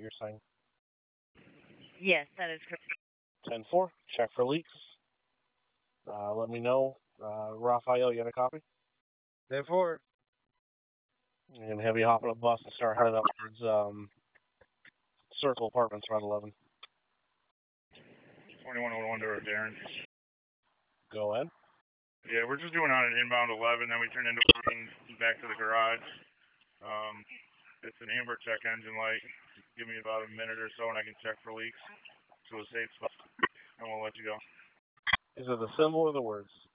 you're saying? Yes, that is correct. 10-4, check for leaks. Let me know. Raphael, you got a copy? 10-4. I'm going to have you hop on a bus and start heading up towards Circle Apartments, Route 11. 2101 to Darren. Go ahead. Yeah, we're just doing on an inbound 11, then we turn into back to the garage. It's an amber check engine light. Give me about a minute or so and I can check for leaks to a safe spot, and we'll let you go. Is it the symbol or the words?